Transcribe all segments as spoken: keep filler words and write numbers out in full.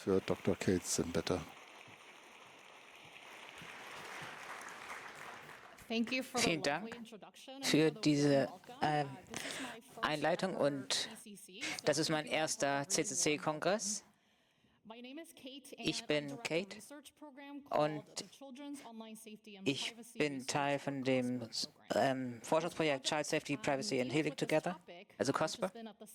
für Doktor Kate Sim, bitte. Vielen Dank für diese äh, Einleitung und das ist mein erster C C C-Kongress. Ich bin Kate und ich bin Teil von dem ähm, Forschungsprojekt Child Safety, Privacy and Healing Together, also COSPA.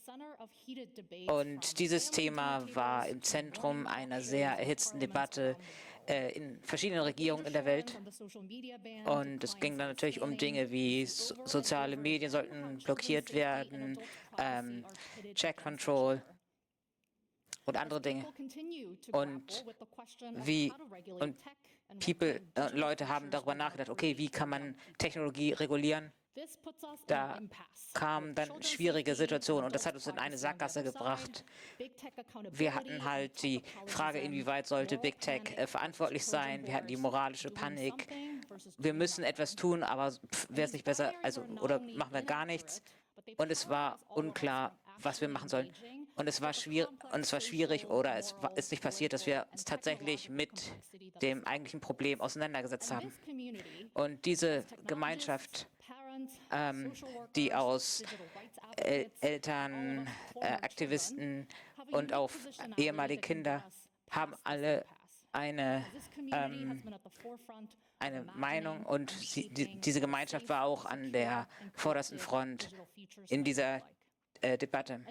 Und dieses Thema war im Zentrum einer sehr erhitzten Debatte äh, in verschiedenen Regierungen in der Welt. Und es ging dann natürlich um Dinge wie so soziale Medien sollten blockiert werden, ähm, Check Control und andere Dinge. Und wie und People, äh, Leute haben darüber nachgedacht, okay, wie kann man Technologie regulieren? Da kamen dann schwierige Situationen und das hat uns in eine Sackgasse gebracht. Wir hatten halt die Frage, inwieweit sollte Big Tech äh, verantwortlich sein? Wir hatten die moralische Panik. Wir müssen etwas tun, aber wäre es nicht besser, also oder machen wir gar nichts? Und es war unklar, was wir machen sollen. Und es war schwierig, und es war schwierig oder es war, ist nicht passiert, dass wir uns tatsächlich mit dem eigentlichen Problem auseinandergesetzt haben. Und diese Gemeinschaft, ähm, die aus El Eltern, äh, Aktivisten und auch ehemalige Kinder haben alle eine, ähm, eine Meinung und sie, die, diese Gemeinschaft war auch an der vordersten Front in dieser äh, Debatte.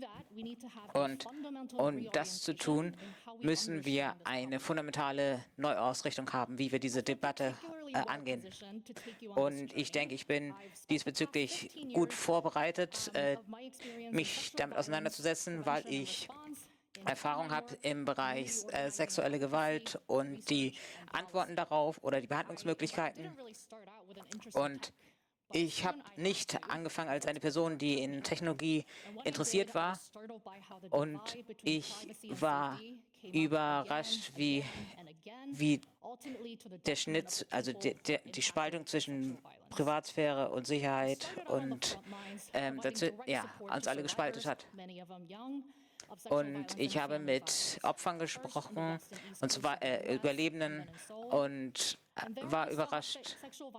Und um das zu tun, müssen wir eine fundamentale Neuausrichtung haben, wie wir diese Debatte äh, angehen. Und ich denke, ich bin diesbezüglich gut vorbereitet, äh, mich damit auseinanderzusetzen, weil ich Erfahrung habe im Bereich äh, sexuelle Gewalt und die Antworten darauf oder die Behandlungsmöglichkeiten. Und ich habe nicht angefangen als eine Person, die in Technologie interessiert war. Und ich war überrascht, wie, wie der Schnitt, also die, die, die Spaltung zwischen Privatsphäre und Sicherheit und ähm, dazu, ja, uns alle gespalten hat. Und ich habe mit Opfern gesprochen, und zwar äh, Überlebenden, und war überrascht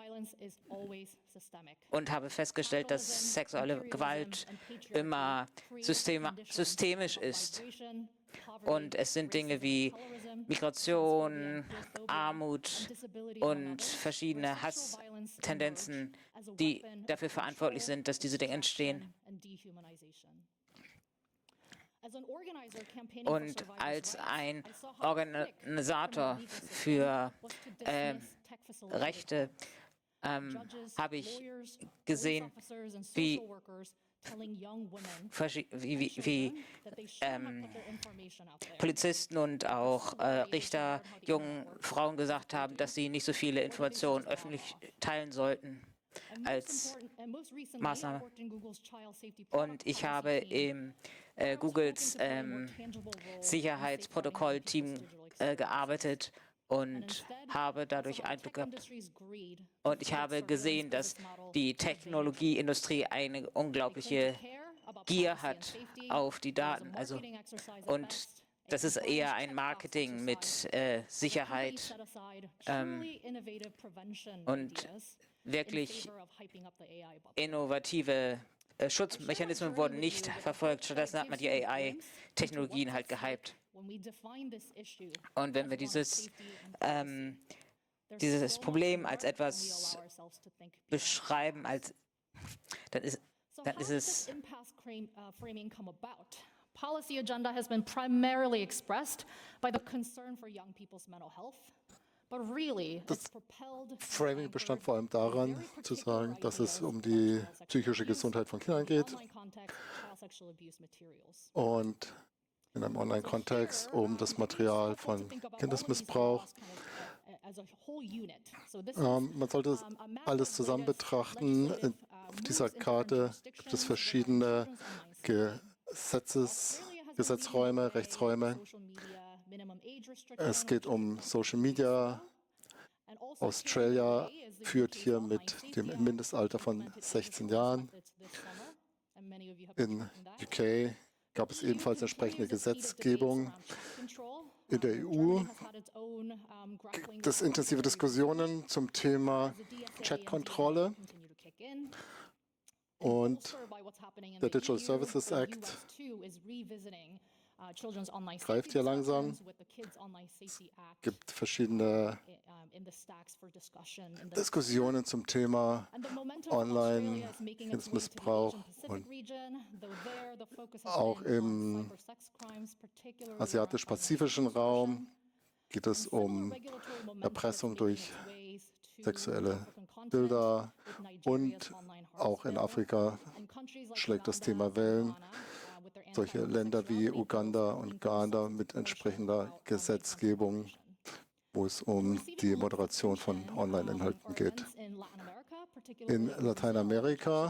und habe festgestellt, dass sexuelle Gewalt immer systema systemisch ist. Und es sind Dinge wie Migration, Armut und verschiedene Hasstendenzen, die dafür verantwortlich sind, dass diese Dinge entstehen. Und als ein Organisator für äh, Rechte ähm, habe ich gesehen, wie, wie, wie, wie ähm, Polizisten und auch äh, Richter jungen Frauen gesagt haben, dass sie nicht so viele Informationen öffentlich teilen sollten als Maßnahme. Und ich habe im äh, Googles ähm, Sicherheitsprotokollteam äh, gearbeitet und habe dadurch Einblick gehabt. Und ich habe gesehen, dass die Technologieindustrie eine unglaubliche Gier hat auf die Daten. Also, und das ist eher ein Marketing mit äh, Sicherheit ähm, und wirklich innovative äh, Schutzmechanismen wurden nicht verfolgt. Stattdessen hat man die A I-Technologien halt gehypt. Und wenn wir dieses, ähm, dieses Problem als etwas beschreiben, als, dann ist, dann ist es... Policy agenda has been primarily expressed by the concern for young people's mental health. Das Framing bestand vor allem daran, zu sagen, dass es um die psychische Gesundheit von Kindern geht und in einem Online-Kontext um das Material von Kindesmissbrauch. Ähm, man sollte das alles zusammen betrachten. Auf dieser Karte gibt es verschiedene Gesetzes, Gesetzräume, Rechtsräume. Es geht um Social Media. Australia führt hier mit dem Mindestalter von sechzehn Jahren. In U K gab es ebenfalls entsprechende Gesetzgebung. In der E U gibt es intensive Diskussionen zum Thema Chatkontrolle und der Digital Services Act greift hier langsam. Es gibt verschiedene Diskussionen zum Thema Online-Kindesmissbrauch und auch im asiatisch-pazifischen Raum geht es um Erpressung durch sexuelle Bilder und auch in Afrika schlägt das Thema Wellen. Solche Länder wie Uganda und Ghana mit entsprechender Gesetzgebung, wo es um die Moderation von Online-Inhalten geht. In Lateinamerika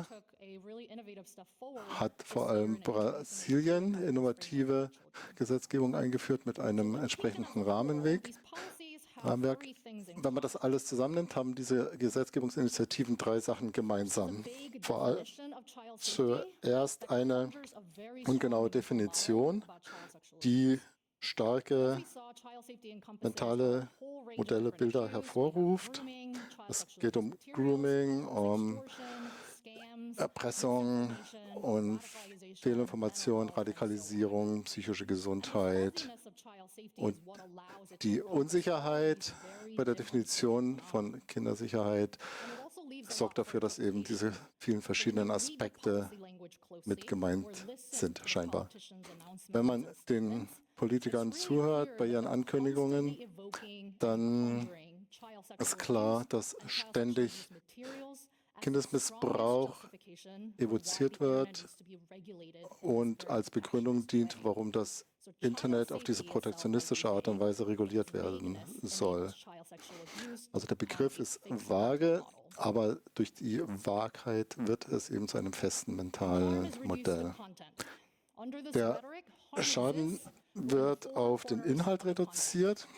hat vor allem Brasilien innovative Gesetzgebung eingeführt mit einem entsprechenden Rahmenweg. Rahmenwerk. Wenn man das alles zusammennimmt, haben diese Gesetzgebungsinitiativen drei Sachen gemeinsam. Vor allem zuerst eine ungenaue Definition, die starke mentale Modelle, Bilder hervorruft. Es geht um Grooming, um Erpressung und Fehlinformation, Radikalisierung, psychische Gesundheit. Und die Unsicherheit bei der Definition von Kindersicherheit sorgt dafür, dass eben diese vielen verschiedenen Aspekte mit gemeint sind, scheinbar. Wenn man den Politikern zuhört bei ihren Ankündigungen, dann ist klar, dass ständig Kindesmissbrauch evoziert wird und als Begründung dient, warum das Internet auf diese protektionistische Art und Weise reguliert werden soll. Also der Begriff ist vage, aber durch die Vagheit wird es eben zu einem festen mentalen Modell. Der Schaden wird auf den Inhalt reduziert.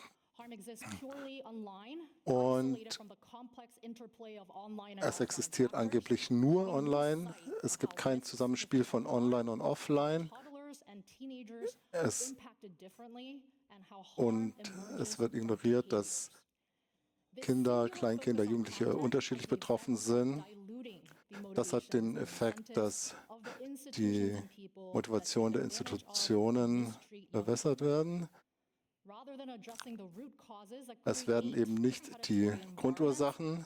Und es existiert angeblich nur online. Es gibt kein Zusammenspiel von Online und Offline. Es, und es wird ignoriert, dass Kinder, Kleinkinder, Jugendliche unterschiedlich betroffen sind. Das hat den Effekt, dass die Motivation der Institutionen verwässert werden. Es werden eben nicht die Grundursachen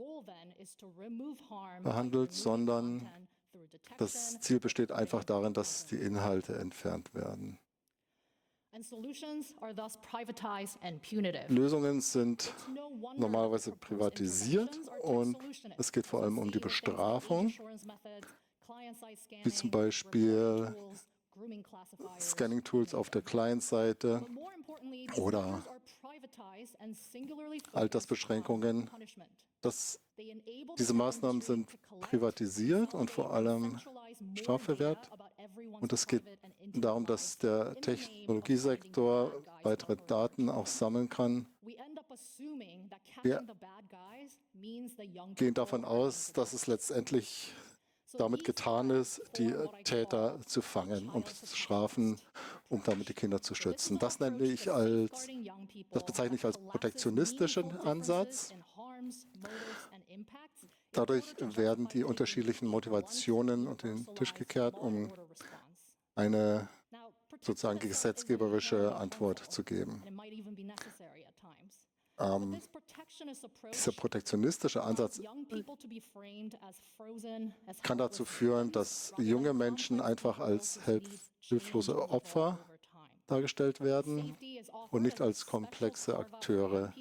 behandelt, sondern das Ziel besteht einfach darin, dass die Inhalte entfernt werden. Lösungen sind normalerweise privatisiert und es geht vor allem um die Bestrafung, wie zum Beispiel Scanning-Tools auf der Client-Seite oder Altersbeschränkungen. Das, diese Maßnahmen sind privatisiert und vor allem strafverwehrt. Und es geht darum, dass der Technologiesektor weitere Daten auch sammeln kann. Wir gehen davon aus, dass es letztendlich damit getan ist, die Täter zu fangen und zu strafen, um damit die Kinder zu schützen. Das nenne ich als, das bezeichne ich als protektionistischen Ansatz. Dadurch werden die unterschiedlichen Motivationen unter den Tisch gekehrt, um eine sozusagen gesetzgeberische Antwort zu geben. Ähm, dieser protektionistische Ansatz kann dazu führen, dass junge Menschen einfach als hilflose Opfer dargestellt werden und nicht als komplexe Akteure.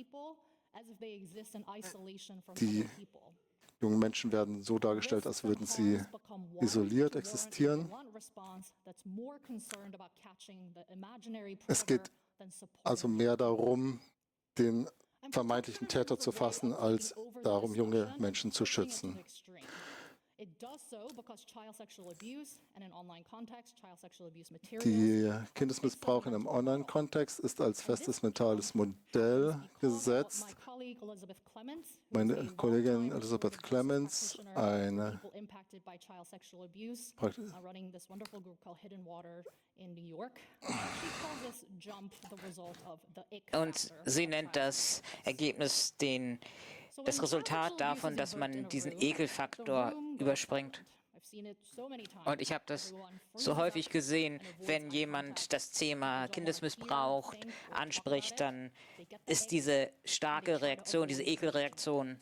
Die jungen Menschen werden so dargestellt, als würden sie isoliert existieren. Es geht also mehr darum, den vermeintlichen Täter zu fassen, als darum, junge Menschen zu schützen. Der Kindesmissbrauch in einem Online-Kontext ist als festes mentales Modell gesetzt Meine Kollegin Elizabeth Clements, eine Prakt Und sie nennt das Ergebnis den, das Resultat davon, dass man diesen Ekelfaktor überspringt. Und ich habe das so häufig gesehen, wenn jemand das Thema Kindesmissbrauch anspricht, dann ist diese starke Reaktion, diese Ekelreaktion.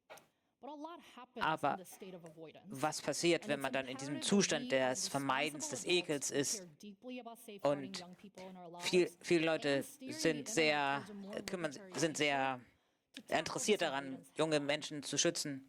Aber was passiert, wenn man dann in diesem Zustand des Vermeidens, des Ekels ist? Und viel, viele Leute sind sehr, kümmern, sind sehr interessiert daran, junge Menschen zu schützen.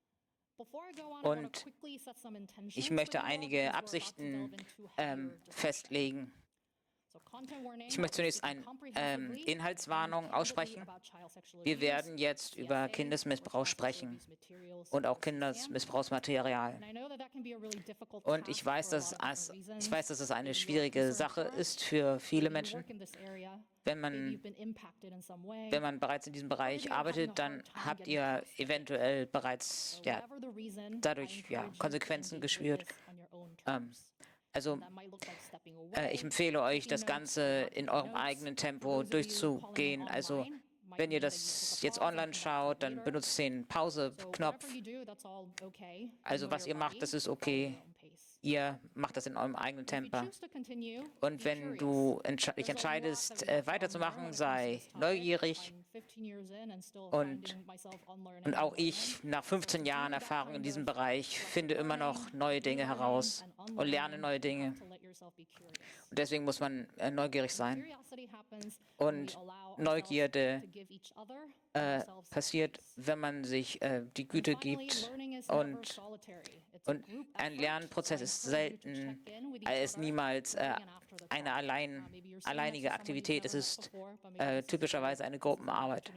Und ich möchte einige Absichten ähm, festlegen. Ich möchte zunächst eine ähm, Inhaltswarnung aussprechen. Wir werden jetzt über Kindesmissbrauch sprechen und auch Kindesmissbrauchsmaterial. Und ich weiß, dass es, ich weiß, dass es eine schwierige Sache ist für viele Menschen. Wenn man, wenn man bereits in diesem Bereich arbeitet, dann habt ihr eventuell bereits ja, dadurch ja, Konsequenzen gespürt. Ähm, Also äh, ich empfehle euch, das Ganze in eurem eigenen Tempo durchzugehen. Also wenn ihr das jetzt online schaut, dann benutzt den Pause-Knopf. Also was ihr macht, das ist okay. Ihr macht das in eurem eigenen Tempo. Und wenn du entsch dich entscheidest, äh, weiterzumachen, sei neugierig. Und, und auch ich, nach fünfzehn Jahren Erfahrung in diesem Bereich, finde immer noch neue Dinge heraus und lerne neue Dinge. Und deswegen muss man äh, neugierig sein. Und Neugierde äh, passiert, wenn man sich äh, die Güte gibt. Und, und ein Lernprozess ist selten, er ist niemals äh, eine allein, alleinige Aktivität. Es ist äh, typischerweise eine Gruppenarbeit.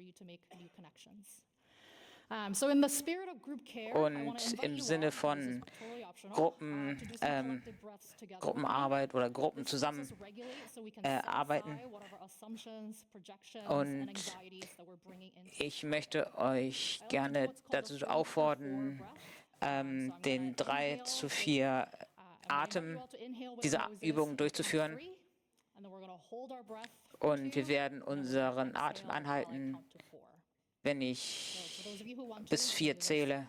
Und im Sinne von Gruppen, ähm, Gruppenarbeit oder Gruppen zusammen äh, arbeiten. Und ich möchte euch gerne dazu auffordern, ähm, den drei zu vier Atem, diese Übung durchzuführen. Und wir werden unseren Atem anhalten, wenn ich bis vier zähle.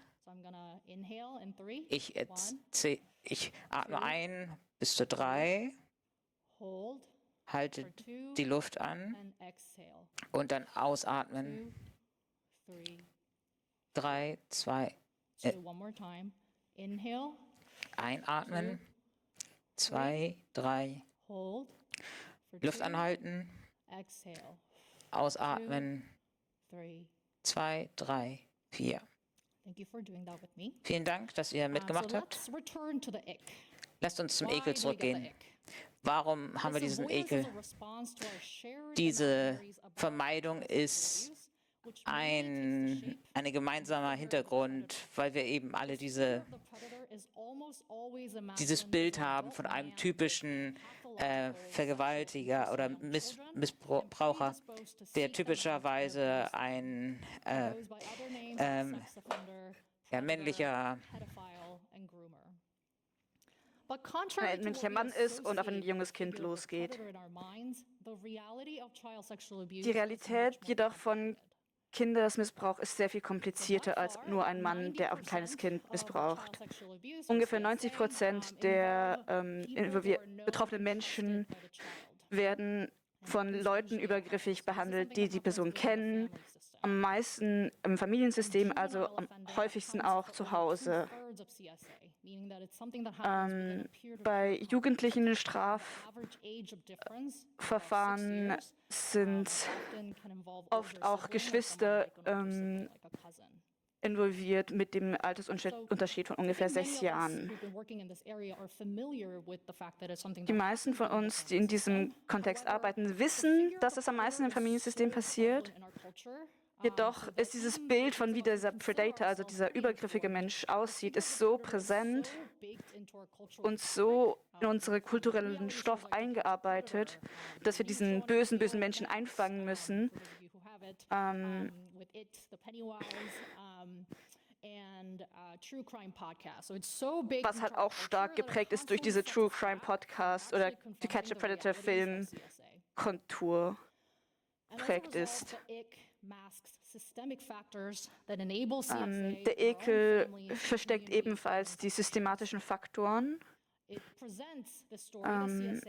Ich, ich atme ein bis zu drei, halte die Luft an und dann ausatmen. Drei, zwei, äh, einatmen, zwei, drei, Luft anhalten, ausatmen, zwei, drei, vier. Vielen Dank, dass ihr mitgemacht habt. Lasst uns zum Ekel zurückgehen. Warum haben wir diesen Ekel? Diese Vermeidung ist ein eine gemeinsamer Hintergrund, weil wir eben alle diese, dieses Bild haben von einem typischen äh, Vergewaltiger oder Miss, Missbraucher, der typischerweise ein äh, ähm, ja, männlicher ein männlicher Mann ist und auf ein junges Kind losgeht. Die Realität jedoch von Kindesmissbrauch ist sehr viel komplizierter als nur ein Mann, der auch ein kleines Kind missbraucht. Ungefähr neunzig Prozent der ähm, betroffenen Menschen werden von Leuten übergriffig behandelt, die die Person kennen, am meisten im Familiensystem, also am häufigsten auch zu Hause. Ähm, bei jugendlichen Strafverfahren sind oft auch Geschwister ähm, involviert mit dem Altersunterschied von ungefähr sechs Jahren. Die meisten von uns, die in diesem Kontext arbeiten, wissen, dass es am meisten im Familiensystem passiert. Jedoch ist dieses Bild von wie dieser Predator, also dieser übergriffige Mensch aussieht, ist so präsent und so in unseren kulturellen Stoff eingearbeitet, dass wir diesen bösen, bösen Menschen einfangen müssen. ähm, was halt auch stark geprägt ist durch diese True Crime Podcasts oder To Catch a Predator Film Kontur prägt ist. Ähm, der Ekel versteckt ebenfalls die systematischen Faktoren. Ähm,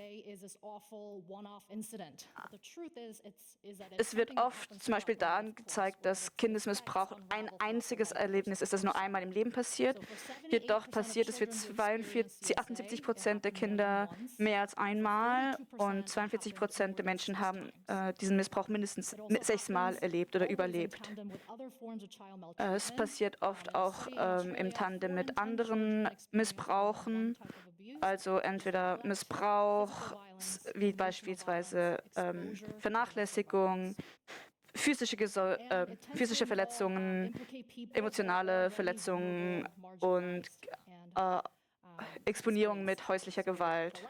es wird oft zum Beispiel daran gezeigt, dass Kindesmissbrauch ein einziges Erlebnis ist, das nur einmal im Leben passiert. Jedoch passiert es für zweiundvierzig, achtundsiebzig Prozent der Kinder mehr als einmal und zweiundvierzig Prozent der Menschen haben äh, diesen Missbrauch mindestens sechsmal erlebt oder überlebt. Äh, es passiert oft auch ähm, im Tandem mit anderen Missbrauchen. Also entweder Missbrauch, wie beispielsweise ähm, Vernachlässigung, physische, äh, physische Verletzungen, emotionale Verletzungen und äh, Exponierung mit häuslicher Gewalt.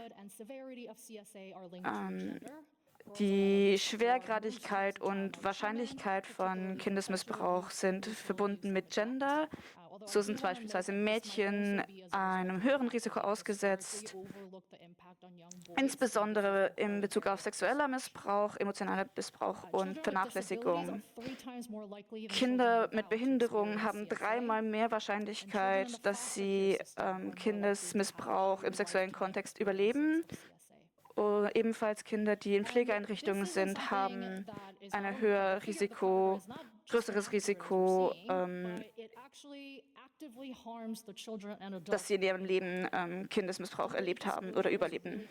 Ähm, Die Schwergradigkeit und Wahrscheinlichkeit von Kindesmissbrauch sind verbunden mit Gender. So sind beispielsweise Mädchen einem höheren Risiko ausgesetzt, insbesondere in Bezug auf sexueller Missbrauch, emotionaler Missbrauch und Vernachlässigung. Kinder mit Behinderung haben dreimal mehr Wahrscheinlichkeit, dass sie ähm, Kindesmissbrauch im sexuellen Kontext überleben. Uh, ebenfalls Kinder, die in Pflegeeinrichtungen sind, haben ein höheres Risiko, größeres Risiko, ähm, dass sie in ihrem Leben ähm, Kindesmissbrauch erlebt haben oder überleben.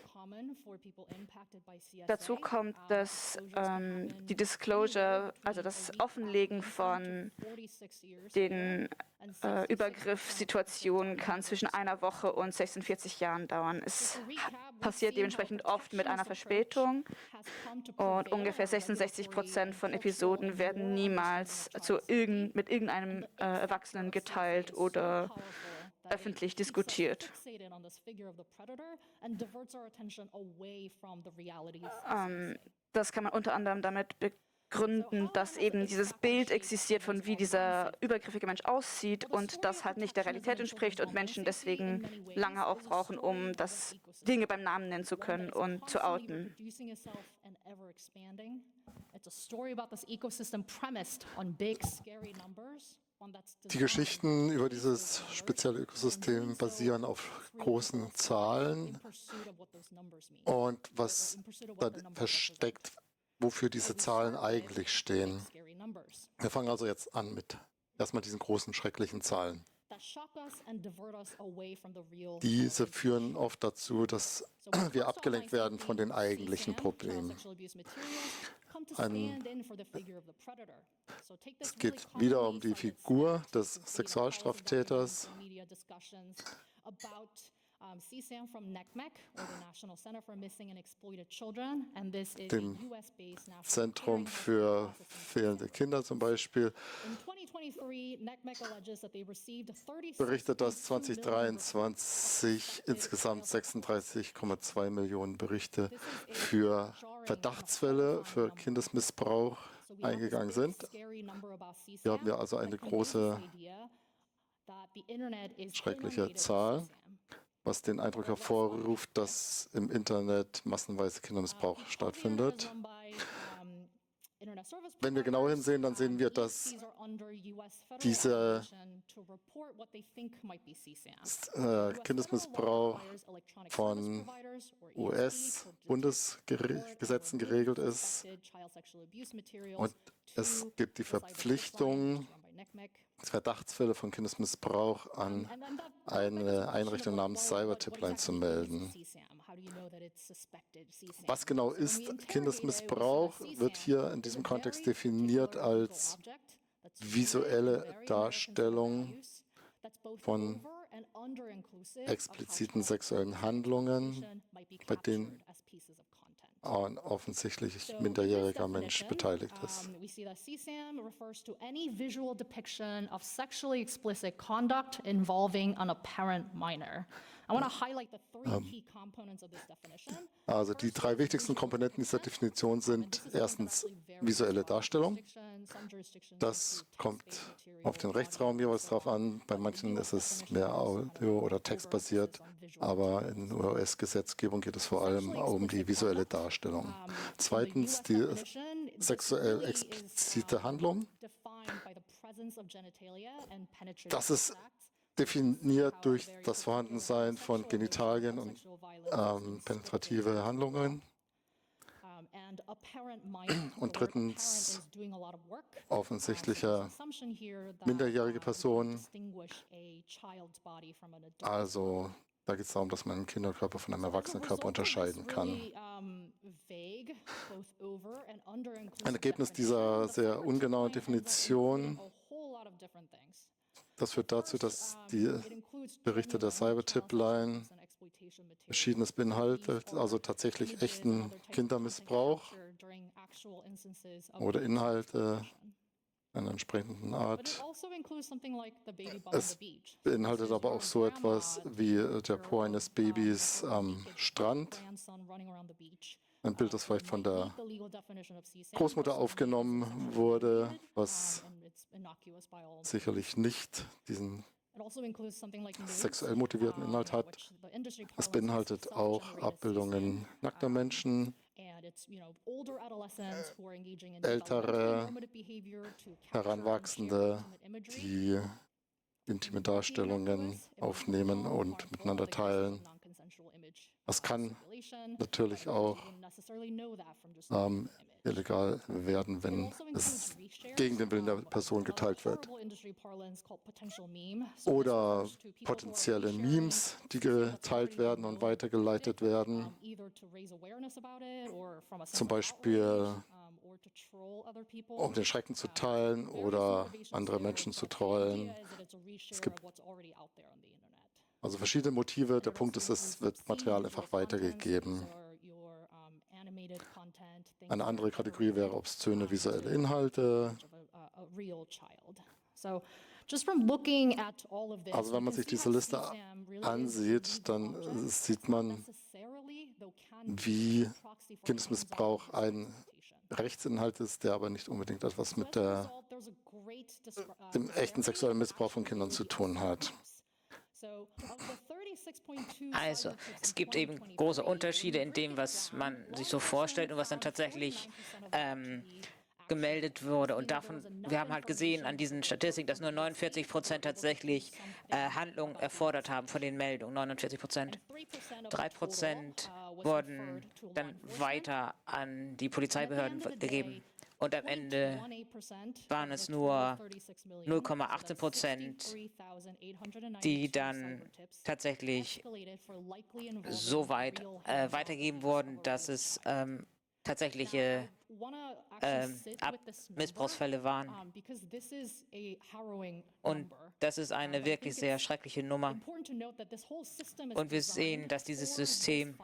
Dazu kommt, dass ähm, die Disclosure, also das Offenlegen von den äh, Übergriffssituationen kann zwischen einer Woche und sechsundvierzig Jahren dauern. Es passiert dementsprechend oft mit einer Verspätung und ungefähr sechsundsechzig Prozent von Episoden werden niemals zu irgend, mit irgendeinem äh, Erwachsenen geteilt oder öffentlich diskutiert. Ähm, das kann man unter anderem damit begründen, dass eben dieses Bild existiert von wie dieser übergriffige Mensch aussieht und das halt nicht der Realität entspricht und Menschen deswegen lange auch brauchen, um das Dinge beim Namen nennen zu können und zu outen. Die Geschichten über dieses spezielle Ökosystem basieren auf großen Zahlen und was da versteckt, wofür diese Zahlen eigentlich stehen. Wir fangen also jetzt an mit erstmal diesen großen, schrecklichen Zahlen. Diese führen oft dazu, dass wir abgelenkt werden von den eigentlichen Problemen. Ein, es geht wieder um die Figur des Sexualstraftäters. Dem Zentrum für fehlende Kinder zum Beispiel berichtet, dass zweitausenddreiundzwanzig insgesamt sechsunddreißig Komma zwei Millionen Berichte für Verdachtsfälle für Kindesmissbrauch eingegangen sind. Hier haben wir also eine große, schreckliche Zahl, was den Eindruck hervorruft, dass im Internet massenweise Kindermissbrauch stattfindet. Wenn wir genau hinsehen, dann sehen wir, dass dieser äh, Kindesmissbrauch von U S-Bundesgesetzen geregelt ist und es gibt die Verpflichtung, Verdachtsfälle von Kindesmissbrauch an eine Einrichtung namens Cybertipline zu melden. Was genau ist Kindesmissbrauch, wird hier in diesem Kontext definiert als visuelle Darstellung von expliziten sexuellen Handlungen, bei denen ein offensichtlich minderjähriger Mensch beteiligt ist. C SAM refers to any visual depiction of sexually explicit conduct involving an apparent minor. Also die drei wichtigsten Komponenten dieser Definition sind erstens visuelle Darstellung. Das kommt auf den Rechtsraum jeweils drauf an. Bei manchen ist es mehr Audio- oder Textbasiert, aber in der U S-Gesetzgebung geht es vor allem um die visuelle Darstellung. Zweitens die sexuell explizite Handlung. Das ist definiert durch das Vorhandensein von Genitalien und ähm, penetrative Handlungen. Und drittens offensichtliche minderjährige Personen. Also da geht es darum, dass man einen Kinderkörper von einem Erwachsenen-Körper unterscheiden kann. Ein Ergebnis dieser sehr ungenauen Definition, das führt dazu, dass die Berichte der Cybertip-Line Verschiedenes beinhaltet, also tatsächlich echten Kindermissbrauch oder Inhalte einer entsprechenden Art. Es beinhaltet aber auch so etwas wie der Po eines Babys am Strand. Ein Bild, das vielleicht von der Großmutter aufgenommen wurde, was sicherlich nicht diesen sexuell motivierten Inhalt hat. Es beinhaltet auch Abbildungen nackter Menschen, ältere, Heranwachsende, die intime Darstellungen aufnehmen und miteinander teilen. Das kann natürlich auch ähm, illegal werden, wenn es gegen den Willen der Person geteilt wird. Oder potenzielle Memes, die geteilt werden und weitergeleitet werden. Zum Beispiel, um den Schrecken zu teilen oder andere Menschen zu trollen. Es gibt also verschiedene Motive. Der Punkt ist, es wird Material einfach weitergegeben. Eine andere Kategorie wäre obszöne visuelle Inhalte. Also wenn man sich diese Liste ansieht, dann sieht man, wie Kindesmissbrauch ein Rechtsinhalt ist, der aber nicht unbedingt etwas mit der, dem echten sexuellen Missbrauch von Kindern zu tun hat. Also, es gibt eben große Unterschiede in dem, was man sich so vorstellt und was dann tatsächlich ähm, gemeldet wurde. Und davon, wir haben halt gesehen an diesen Statistiken, dass nur neunundvierzig Prozent tatsächlich äh, Handlungen erfordert haben von den Meldungen. neunundvierzig Prozent. drei Prozent wurden dann weiter an die Polizeibehörden gegeben. Und am Ende waren es nur null Komma achtzehn Prozent, die dann tatsächlich so weit äh, weitergegeben wurden, dass es ähm, tatsächliche ähm, Missbrauchsfälle waren. Und das ist eine wirklich sehr schreckliche Nummer. Und wir sehen, dass dieses System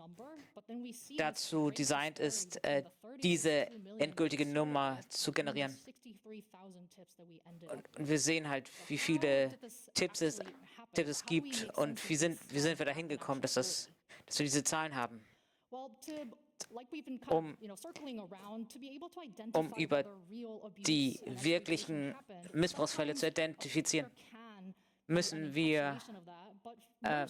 dazu designt ist, äh, diese endgültige Nummer zu generieren. Und, und wir sehen halt, wie viele Tipps es, Tipps es gibt und wie sind, wie sind wir da hingekommen, dass, das, dass wir diese Zahlen haben. Um, um über die wirklichen Missbrauchsfälle zu identifizieren, müssen wir äh,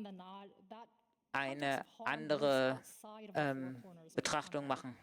eine andere ähm, Betrachtung machen.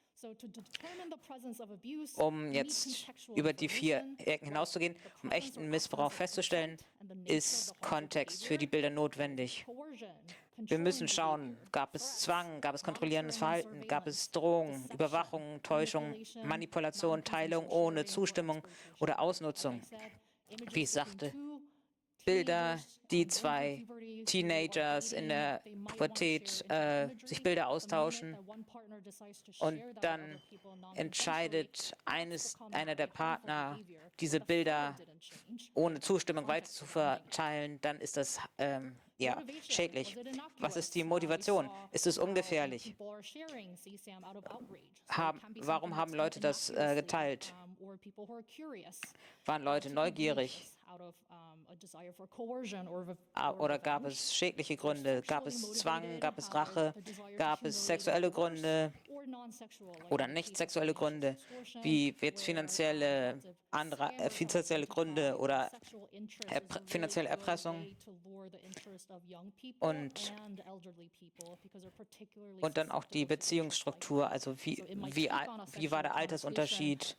Um jetzt über die vier Ecken hinauszugehen, um echten Missbrauch festzustellen, ist Kontext für die Bilder notwendig. Wir müssen schauen, gab es Zwang, gab es kontrollierendes Verhalten, gab es Drohung, Überwachung, Täuschung, Manipulation, Teilung ohne Zustimmung oder Ausnutzung. Wie ich sagte, Bilder, die zwei Teenagers in der Pubertät äh, sich Bilder austauschen und dann entscheidet eines, einer der Partner, diese Bilder ohne Zustimmung weiter zu verteilen, dann ist das ähm, ja, schädlich. Was ist die Motivation? Ist es ungefährlich? Haben, warum haben Leute das äh, geteilt? Waren Leute neugierig? Oder gab es schädliche Gründe? Gab es Zwang? Gab es Rache? Gab es sexuelle Gründe oder nicht sexuelle Gründe? Wie jetzt finanzielle, andere, äh, finanzielle Gründe oder erpr finanzielle Erpressung? Und, und dann auch die Beziehungsstruktur, also wie, wie, wie war der Altersunterschied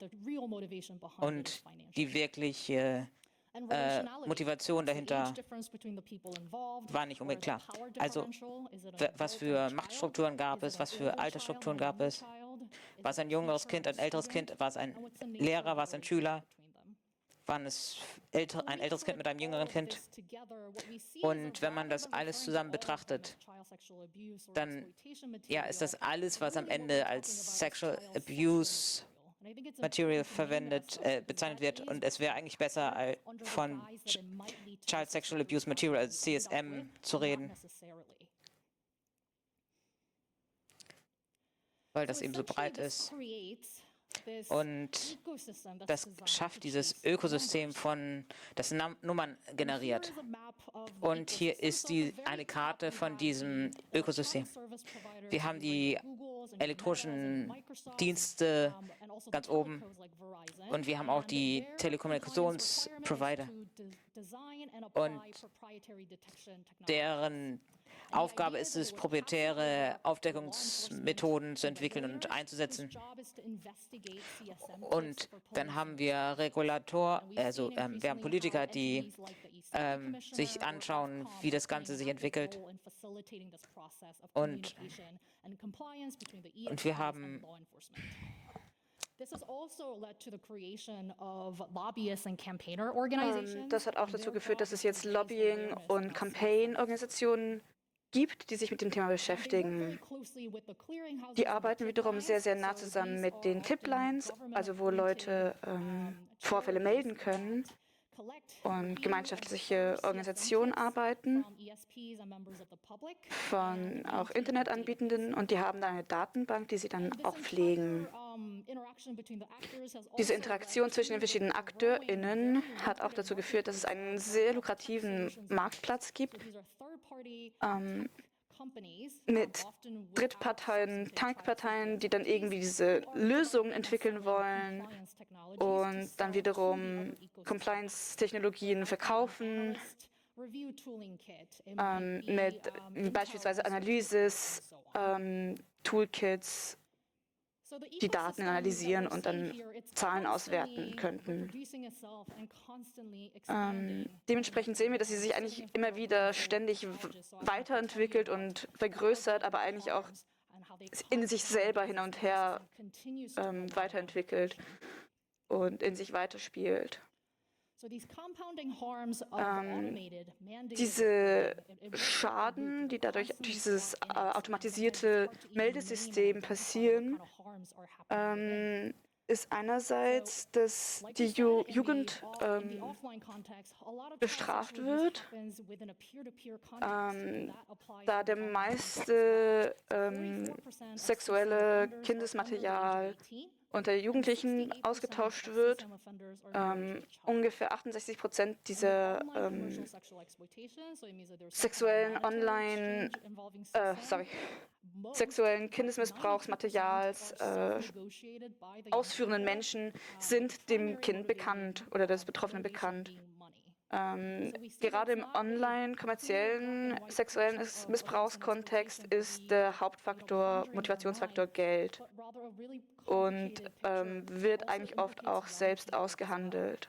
und die wirkliche äh, Motivation dahinter war nicht unbedingt klar. Also was für Machtstrukturen gab es, was für Altersstrukturen gab es? War es ein jüngeres Kind, ein älteres Kind? War es ein Lehrer, war es ein Schüler? War es älter, ein älteres Kind mit einem jüngeren Kind? Und wenn man das alles zusammen betrachtet, dann ja, ist das alles, was am Ende als Sexual Abuse Material verwendet, äh, bezeichnet wird. Und es wäre eigentlich besser, äh, von Ch Child Sexual Abuse Material, also C S M, zu reden. Weil das eben so breit ist. Und das schafft dieses Ökosystem von, das Nummern generiert. Und hier ist die, eine Karte von diesem Ökosystem. Wir haben die elektronischen Dienste ganz oben und wir haben auch die Telekommunikationsprovider und deren Aufgabe ist es, proprietäre Aufdeckungsmethoden zu entwickeln und einzusetzen. Und dann haben wir Regulator, also ähm, wir haben Politiker, die ähm, sich anschauen, wie das Ganze sich entwickelt. Und, und wir haben Ähm, das hat auch dazu geführt, dass es jetzt Lobbying- und Campaign-Organisationen gibt, die sich mit dem Thema beschäftigen. Die arbeiten wiederum sehr, sehr nah zusammen mit den Tiplines, also wo Leute ähm, Vorfälle melden können, und gemeinschaftliche Organisationen arbeiten von auch Internetanbietenden, und die haben da eine Datenbank, die sie dann auch pflegen. Diese Interaktion zwischen den verschiedenen AkteurInnen hat auch dazu geführt, dass es einen sehr lukrativen Marktplatz gibt, ähm, mit Drittparteien, Tankparteien, die dann irgendwie diese Lösungen entwickeln wollen und dann wiederum Compliance-Technologien verkaufen, ähm, mit beispielsweise Analysis, ähm, Toolkits, die Daten analysieren und dann Zahlen auswerten könnten. Ähm, dementsprechend sehen wir, dass sie sich eigentlich immer wieder ständig weiterentwickelt und vergrößert, aber eigentlich auch in sich selber hin und her ähm, weiterentwickelt und in sich weiterspielt. Ähm, diese Schaden, die dadurch durch dieses äh, automatisierte Meldesystem passieren, ähm, ist einerseits, dass die Ju Jugend ähm, bestraft wird, ähm, da der meiste ähm, sexuelle Kindesmaterial unter Jugendlichen ausgetauscht wird. Ähm, ungefähr achtundsechzig Prozent dieser ähm, sexuellen Online, äh, sorry, sexuellen Kindesmissbrauchsmaterials äh, ausführenden Menschen sind dem Kind bekannt oder des Betroffenen bekannt. Ähm, gerade im online-kommerziellen sexuellen Missbrauchskontext ist der Hauptfaktor, Motivationsfaktor Geld und ähm, wird eigentlich oft auch selbst ausgehandelt.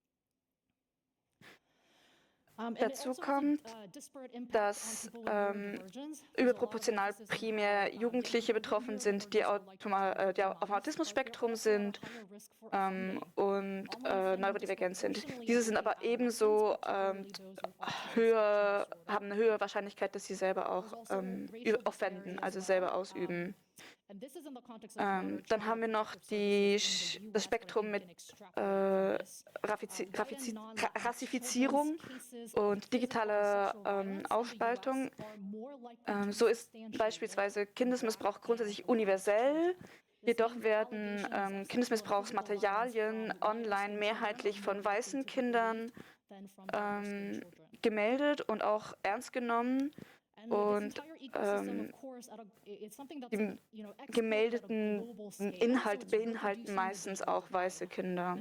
Dazu kommt, dass ähm, überproportional primär Jugendliche betroffen sind, die, Automa äh, die auf dem Autismus-Spektrum sind ähm, und äh, neurodivergent sind. Diese sind aber ebenso ähm, höher, haben eine höhere Wahrscheinlichkeit, dass sie selber auch ähm, offenden, also selber ausüben. Ähm, dann haben wir noch die, das Spektrum mit äh, Rassifizierung und digitaler ähm, Aufspaltung. Ähm, so ist beispielsweise Kindesmissbrauch grundsätzlich universell, Jedoch werden ähm, Kindesmissbrauchsmaterialien online mehrheitlich von weißen Kindern ähm, gemeldet und auch ernst genommen. Und ähm, die gemeldeten Inhalte beinhalten meistens auch weiße Kinder.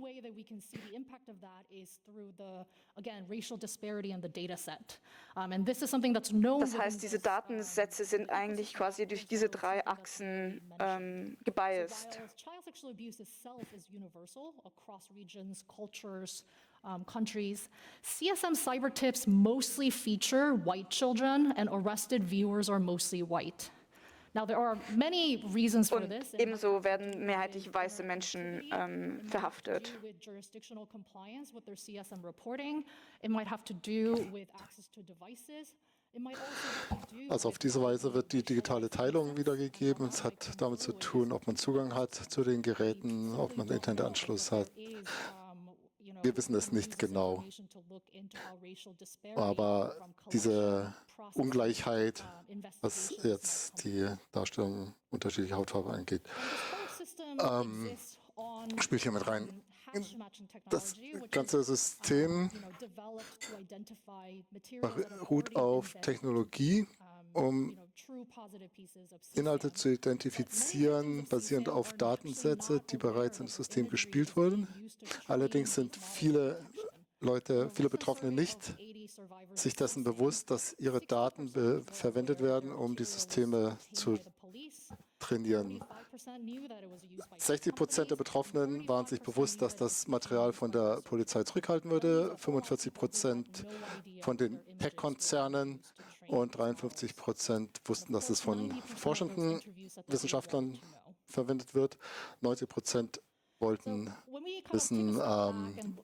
Das heißt, diese Datensätze sind eigentlich quasi durch diese drei Achsen ähm, gebiased. Um, countries. C S M cyber tips mostly feature white children, and arrested viewers are mostly white. Now, there are many reasons for Und this. ebenso werden mehrheitlich weiße Menschen ähm, verhaftet. Jurisdictional compliance with their C S M reporting. It might have to do with access to devices. Also auf diese Weise wird die digitale Teilung wiedergegeben. Es hat damit zu tun, ob man Zugang hat zu den Geräten, ob man einen Internetanschluss hat. Wir wissen es nicht genau, aber diese Ungleichheit, was jetzt die Darstellung unterschiedlicher Hautfarbe angeht, ähm, spielt hier mit rein. Das ganze System beruht auf Technologie, um Inhalte zu identifizieren, basierend auf Datensätze, die bereits im System gespielt wurden. Allerdings sind viele Leute, viele Betroffene nicht sich dessen bewusst, dass ihre Daten verwendet werden, um die Systeme zu trainieren. sechzig Prozent der Betroffenen waren sich bewusst, dass das Material von der Polizei zurückhalten würde, fünfundvierzig Prozent von den Tech-Konzernen und dreiundfünfzig Prozent wussten, dass es von forschenden Wissenschaftlern verwendet wird. neunzig Prozent wollten wissen, ähm,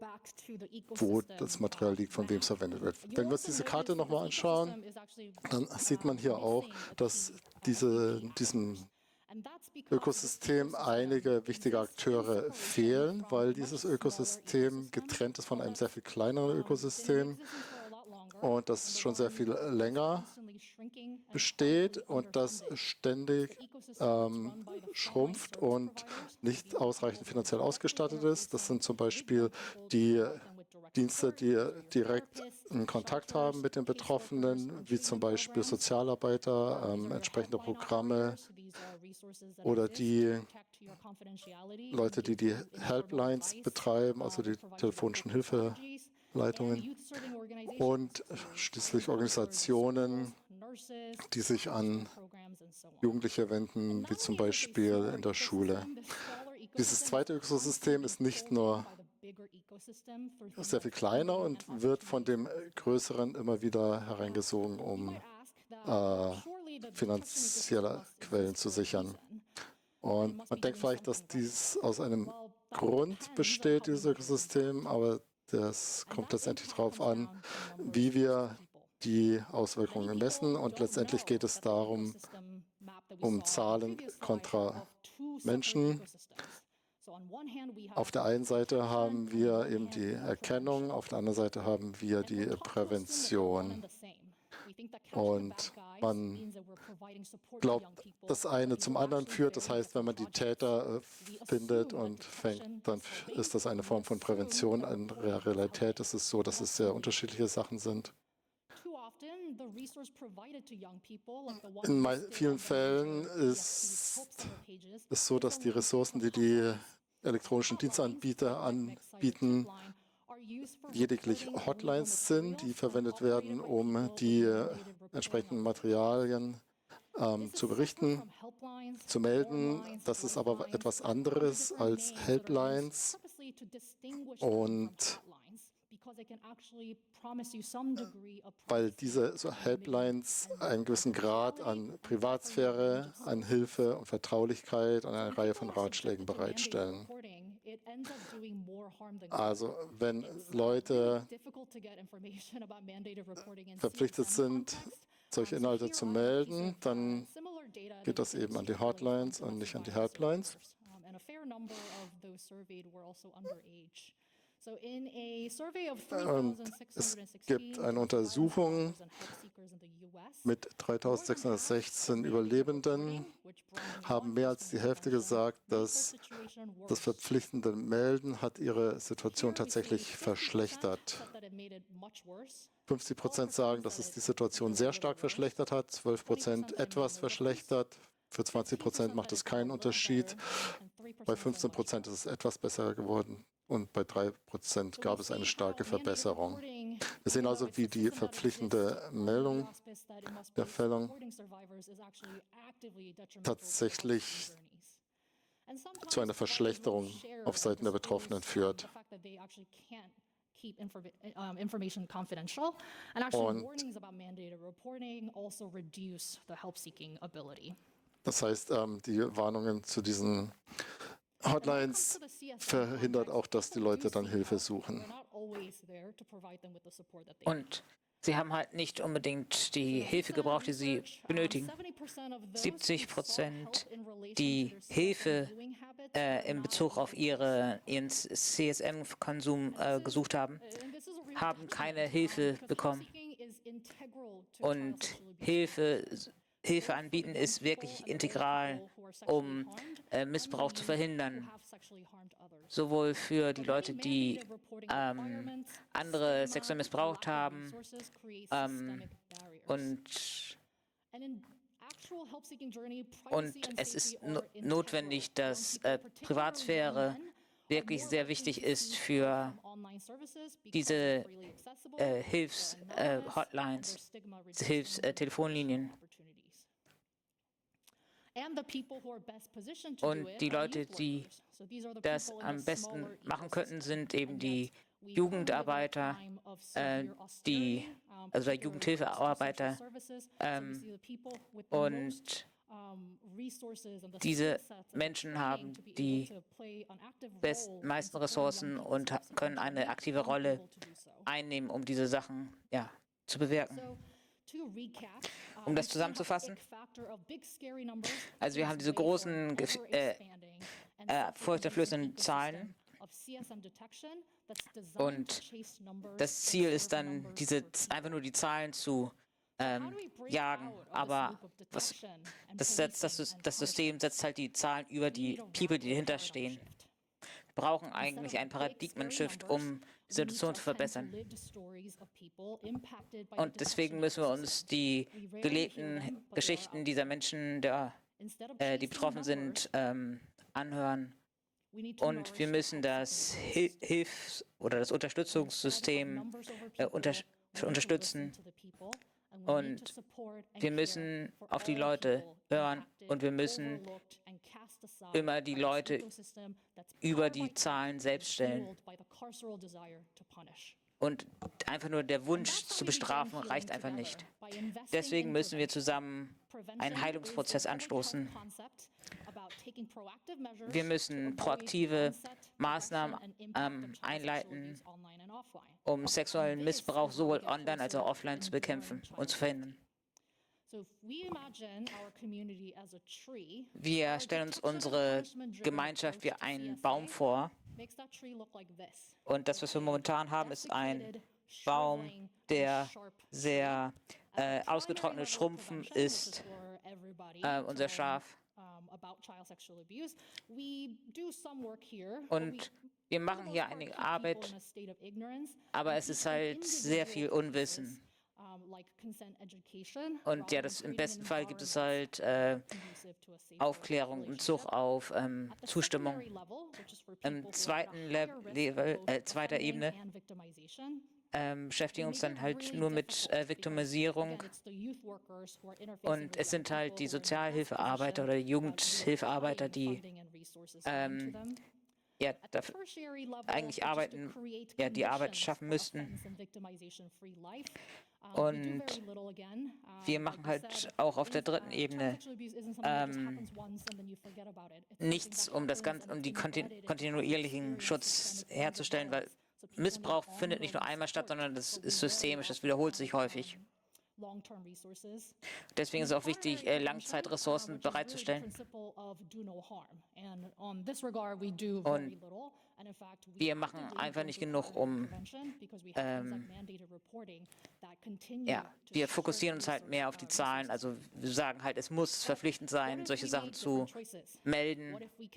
wo das Material liegt, von wem es verwendet wird. Wenn wir uns diese Karte nochmal anschauen, dann sieht man hier auch, dass diese, diesem Ökosystem einige wichtige Akteure fehlen, weil dieses Ökosystem getrennt ist von einem sehr viel kleineren Ökosystem und das schon sehr viel länger besteht und das ständig ähm, schrumpft und nicht ausreichend finanziell ausgestattet ist. Das sind zum Beispiel die Dienste, die direkt einen Kontakt haben mit den Betroffenen, wie zum Beispiel Sozialarbeiter, ähm, entsprechende Programme oder die Leute, die die Helplines betreiben, also die telefonischen Hilfeleitungen und schließlich Organisationen, die sich an Jugendliche wenden, wie zum Beispiel in der Schule. Dieses zweite Ökosystem ist nicht nur sehr viel kleiner und wird von dem größeren immer wieder hereingesogen, um äh, finanzielle Quellen zu sichern. Und man denkt vielleicht, dass dies aus einem Grund besteht, dieses Ökosystem, aber das kommt letztendlich darauf an, wie wir die Auswirkungen messen. Und letztendlich geht es darum, um Zahlen kontra Menschen. Auf der einen Seite haben wir eben die Erkennung, auf der anderen Seite haben wir die Prävention. Und man glaubt, das eine zum anderen führt. Das heißt, wenn man die Täter findet und fängt, dann ist das eine Form von Prävention. In der Realität ist es so, dass es sehr unterschiedliche Sachen sind. In vielen Fällen ist es so, dass die Ressourcen, die die elektronischen Dienstanbieter anbieten, lediglich Hotlines sind, die verwendet werden, um die entsprechenden Materialien ähm, zu berichten, zu melden. Das ist aber etwas anderes als Helplines und weil diese so Helplines einen gewissen Grad an Privatsphäre, an Hilfe und Vertraulichkeit und eine Reihe von Ratschlägen bereitstellen. Also wenn Leute verpflichtet sind, solche Inhalte zu melden, dann geht das eben an die Hotlines und nicht an die Helplines. Und es gibt eine Untersuchung mit dreitausendsechshundertsechzehn Überlebenden, haben mehr als die Hälfte gesagt, dass das verpflichtende Melden hat ihre Situation tatsächlich verschlechtert. fünfzig Prozent sagen, dass es die Situation sehr stark verschlechtert hat, zwölf Prozent etwas verschlechtert, für zwanzig Prozent macht es keinen Unterschied, bei fünfzehn Prozent ist es etwas besser geworden und bei drei Prozent gab es eine starke Verbesserung. Wir sehen also, wie die verpflichtende Meldung der Fälle tatsächlich zu einer Verschlechterung auf Seiten der Betroffenen führt. Keep um, information confidential, and actually warnings about mandated reporting also reduce the help-seeking ability. Das heißt, ähm, die Warnungen zu diesen Hotlines verhindert auch, dass die Leute dann Hilfe suchen. Und sie haben halt nicht unbedingt die Hilfe gebraucht, die sie benötigen. siebzig Prozent, die Hilfe äh, in Bezug auf ihre, ihren C S M-Konsum äh, gesucht haben, haben keine Hilfe bekommen. Und Hilfe, Hilfe anbieten ist wirklich integral, um äh, Missbrauch zu verhindern. Sowohl für die Leute, die ähm, andere sexuell missbraucht haben ähm, und Und es ist no notwendig, dass äh, Privatsphäre wirklich sehr wichtig ist für diese äh, Hilfs-Hotlines, äh, Hilfs-Telefonlinien. Und die Leute, die das am besten machen könnten, sind eben die Jugendarbeiter, äh, die, also der Jugendhilfearbeiter, ähm, und diese Menschen haben die besten, meisten Ressourcen und können eine aktive Rolle einnehmen, um diese Sachen ja, zu bewirken. Um das zusammenzufassen, also wir haben diese großen, äh, äh, furchteinflößenden Zahlen und das Ziel ist dann, diese, einfach nur die Zahlen zu ähm, jagen, aber was, das, setzt, das, das System setzt halt die Zahlen über die People, die dahinter stehen. Wir brauchen eigentlich einen Paradigmen-Shift, um die Situation zu verbessern. Und deswegen müssen wir uns die gelebten Geschichten dieser Menschen, der, äh, die betroffen sind, ähm, anhören. Und wir müssen das Hil Hilfs- oder das Unterstützungssystem äh, unter unterstützen. Und wir müssen auf die Leute hören und wir müssen immer die Leute über die Zahlen selbst stellen. Und einfach nur der Wunsch zu bestrafen reicht einfach nicht. Deswegen müssen wir zusammen einen Heilungsprozess anstoßen. Wir müssen proaktive Maßnahmen ähm, einleiten, um sexuellen Missbrauch sowohl online als auch offline zu bekämpfen und zu verhindern. Wir stellen uns unsere Gemeinschaft wie einen Baum vor. Und das, was wir momentan haben, ist ein Baum, der sehr äh, ausgetrocknet schrumpfen ist äh, und sehr scharf. Und wir machen hier einige Arbeit, aber es ist halt sehr viel Unwissen. Und ja, das, im besten Fall gibt es halt äh, Aufklärung in Bezug auf ähm, Zustimmung. Im zweiten Level, äh, zweiter Ebene ähm, beschäftigen uns dann halt nur mit äh, Viktimisierung. Und es sind halt die Sozialhilfearbeiter oder Jugendhilfearbeiter, die ähm, ja, dafür eigentlich arbeiten, ja, die Arbeit schaffen müssten. Und wir machen halt auch auf der dritten Ebene ähm, nichts, um das Ganze, um die kontinu kontinuierlichen Schutz herzustellen, weil Missbrauch findet nicht nur einmal statt, sondern das ist systemisch, das wiederholt sich häufig. Deswegen ist es auch wichtig, äh, Langzeitressourcen bereitzustellen. Und wir machen einfach nicht genug, um ähm, ja, wir fokussieren uns halt mehr auf die Zahlen. Also wir sagen halt, es muss verpflichtend sein, solche Sachen zu melden.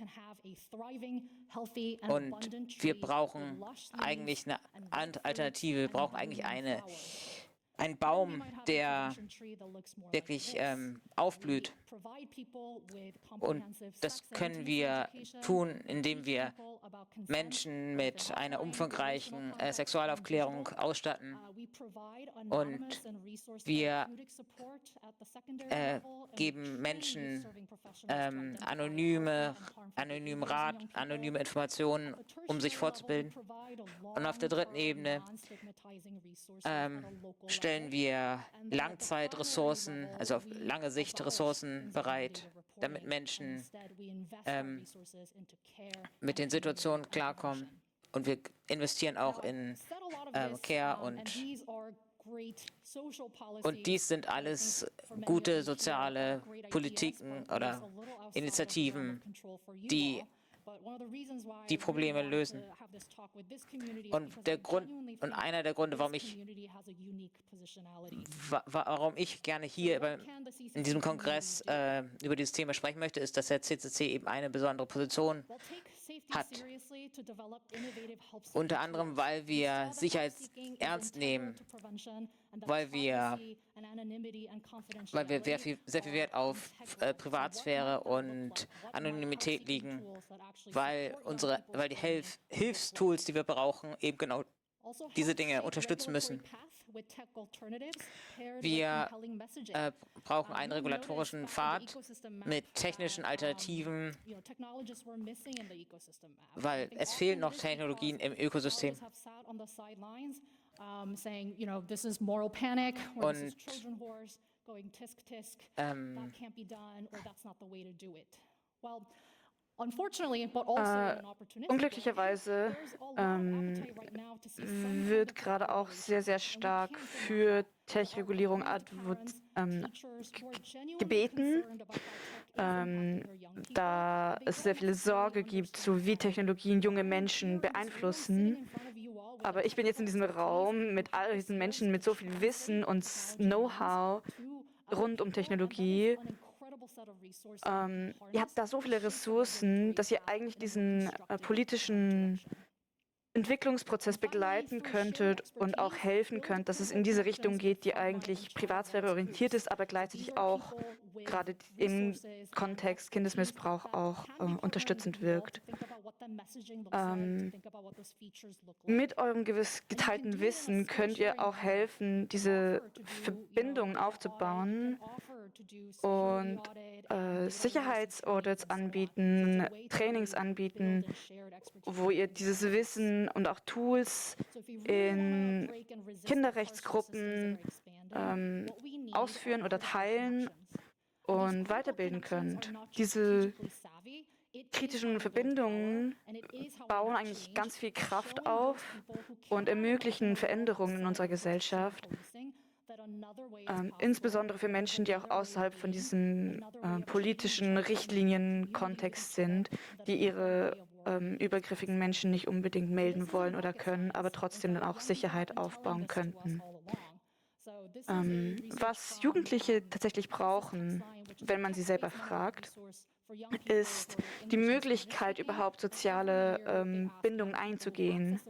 Und wir brauchen eigentlich eine Alternative, wir brauchen eigentlich eine ein Baum, der wirklich ähm, aufblüht. Und das können wir tun, indem wir Menschen mit einer umfangreichen äh, Sexualaufklärung ausstatten. Und wir äh, geben Menschen ähm, anonyme, anonymen Rat, anonyme Informationen, um sich fortzubilden. Und auf der dritten Ebene ähm, stellen wir Langzeitressourcen, also auf lange Sicht Ressourcen bereit, damit Menschen ähm, mit den Situationen klarkommen. Und wir investieren auch in ähm, Care und Und dies sind alles gute soziale Politiken oder Initiativen, die die Probleme lösen. Und, der Grund, und einer der Gründe, warum ich, wa warum ich gerne hier bei, in diesem Kongress äh, über dieses Thema sprechen möchte, ist, dass der C C C eben eine besondere Position hat. Unter anderem, weil wir Sicherheit ernst nehmen, weil wir, weil wir sehr viel, sehr viel Wert auf äh, Privatsphäre und Anonymität legen, weil, unsere, weil die Hilf Hilfstools, die wir brauchen, eben genau diese Dinge unterstützen müssen. Wir äh, brauchen einen regulatorischen Pfad mit technischen Alternativen, weil es fehlen noch Technologien im Ökosystem. Und ähm, Äh, unglücklicherweise ähm, wird gerade auch sehr, sehr stark für Tech-Regulierung ähm, gebeten, ähm, da es sehr viele Sorge gibt, zu wie Technologien junge Menschen beeinflussen. Aber ich bin jetzt in diesem Raum mit all diesen Menschen mit so viel Wissen und Know-how rund um Technologie. Ähm, ihr habt da so viele Ressourcen, dass ihr eigentlich diesen äh, politischen Entwicklungsprozess begleiten könntet und auch helfen könnt, dass es in diese Richtung geht, die eigentlich privatsphäreorientiert ist, aber gleichzeitig auch gerade im Kontext Kindesmissbrauch auch äh, unterstützend wirkt. Ähm, mit eurem gewiss geteilten Wissen könnt ihr auch helfen, diese Verbindungen aufzubauen und äh, Sicherheitsaudits anbieten, Trainings anbieten, wo ihr dieses Wissen und auch Tools in Kinderrechtsgruppen ähm, ausführen oder teilen und weiterbilden könnt. Diese kritischen Verbindungen bauen eigentlich ganz viel Kraft auf und ermöglichen Veränderungen in unserer Gesellschaft. Ähm, insbesondere für Menschen, die auch außerhalb von diesem äh, politischen Richtlinienkontext sind, die ihre ähm, übergriffigen Menschen nicht unbedingt melden wollen oder können, aber trotzdem dann auch Sicherheit aufbauen könnten. Ähm, was Jugendliche tatsächlich brauchen, wenn man sie selber fragt, ist die Möglichkeit, überhaupt soziale ähm, Bindungen einzugehen.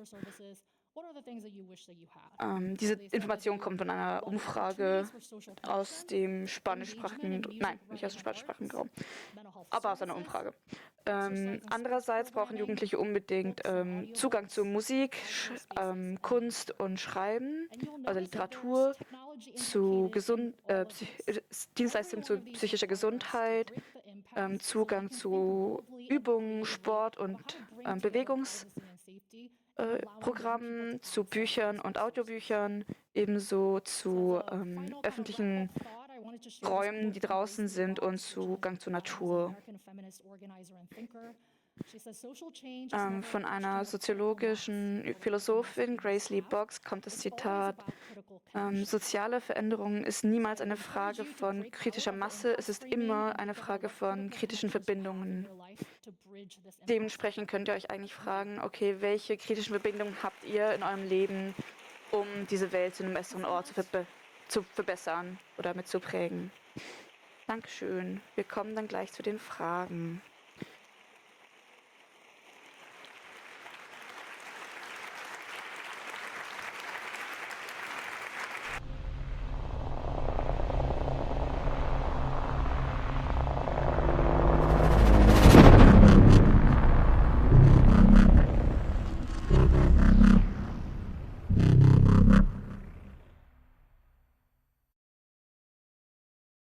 Ähm, diese Information kommt von einer Umfrage aus dem spanischsprachigen, nein, nicht aus dem spanischsprachigen Raum, aber aus einer Umfrage. Ähm, andererseits brauchen Jugendliche unbedingt ähm, Zugang zu Musik, Sch ähm, Kunst und Schreiben, also Literatur, zu Gesund äh, Dienstleistungen zu psychischer Gesundheit, ähm, Zugang zu Übungen, Sport und ähm, Bewegungs Äh, Programmen, zu Büchern und Audiobüchern, ebenso zu ähm, öffentlichen Räumen, die draußen sind, und Zugang zur Natur. Ähm, von einer soziologischen Philosophin, Grace Lee Boggs, kommt das Zitat: ähm, Soziale Veränderung ist niemals eine Frage von kritischer Masse, es ist immer eine Frage von kritischen Verbindungen. Dementsprechend könnt ihr euch eigentlich fragen, okay, welche kritischen Verbindungen habt ihr in eurem Leben, um diese Welt zu einem besseren Ort zu, verbe zu verbessern oder mitzuprägen? Dankeschön. Wir kommen dann gleich zu den Fragen.